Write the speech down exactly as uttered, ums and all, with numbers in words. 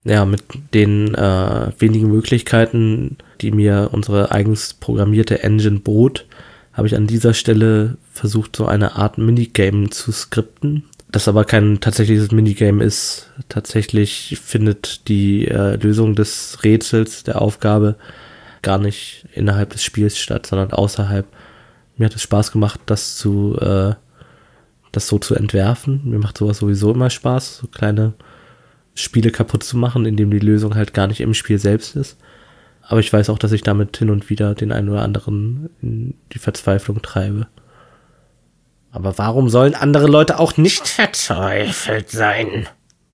Ja, mit den äh, wenigen Möglichkeiten, die mir unsere eigens programmierte Engine bot, habe ich an dieser Stelle versucht, so eine Art Minigame zu skripten, das aber kein tatsächliches Minigame ist. Tatsächlich findet die äh, Lösung des Rätsels, der Aufgabe, gar nicht innerhalb des Spiels statt, sondern außerhalb. Mir hat es Spaß gemacht, das zu äh, das so zu entwerfen. Mir macht sowas sowieso immer Spaß, so kleine Spiele kaputt zu machen, indem die Lösung halt gar nicht im Spiel selbst ist. Aber ich weiß auch, dass ich damit hin und wieder den einen oder anderen in die Verzweiflung treibe. Aber warum sollen andere Leute auch nicht verzweifelt sein?